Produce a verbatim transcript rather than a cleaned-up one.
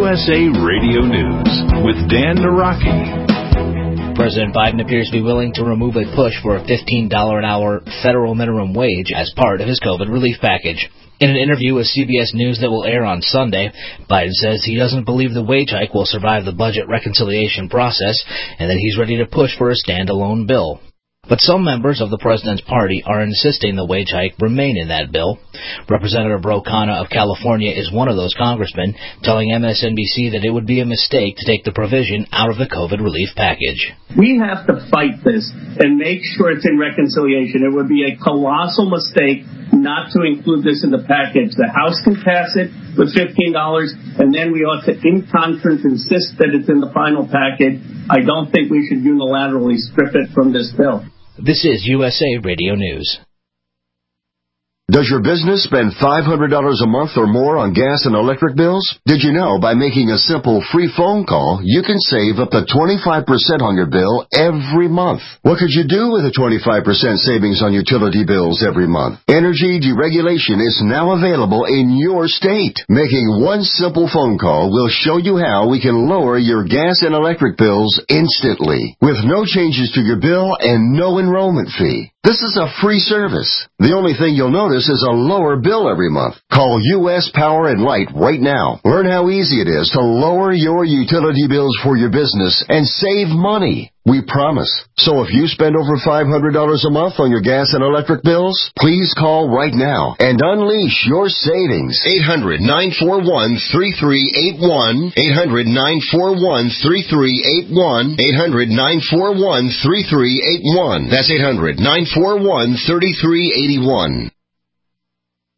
S A Radio News with Dan Naraki. President Biden appears to be willing to remove a push for a fifteen dollars an hour federal minimum wage as part of his COVID relief package. In an interview with C B S News that will air on Sunday, Biden says he doesn't believe the wage hike will survive the budget reconciliation process and that he's ready to push for a standalone bill. But some members of the president's party are insisting the wage hike remain in that bill. Representative Ro Khanna of California is one of those congressmen, telling M S N B C that it would be a mistake to take the provision out of the COVID relief package. We have to fight this and make sure it's in reconciliation. It would be a colossal mistake not to include this in the package. The House can pass it with fifteen dollars, and then we ought to, in conference, insist that it's in the final package. I don't think we should unilaterally strip it from this bill. This is U S A Radio News. Does your business spend five hundred dollars a month or more on gas and electric bills? Did you know by making a simple free phone call, you can save up to twenty-five percent on your bill every month? What could you do with a twenty-five percent savings on utility bills every month? Energy deregulation is now available in your state. Making one simple phone call will show you how we can lower your gas and electric bills instantly, with no changes to your bill and no enrollment fee. This is a free service. The only thing you'll notice is a lower bill every month. Call U S Power and Light right now. Learn how easy it is to lower your utility bills for your business and save money. We promise. So if you spend over five hundred dollars a month on your gas and electric bills, please call right now and unleash your savings. eight hundred, nine four one, three three eight one. eight hundred, nine four one, three three eight one. eight hundred, nine four one, three three eight one. That's eight hundred, nine four one, three three eight one.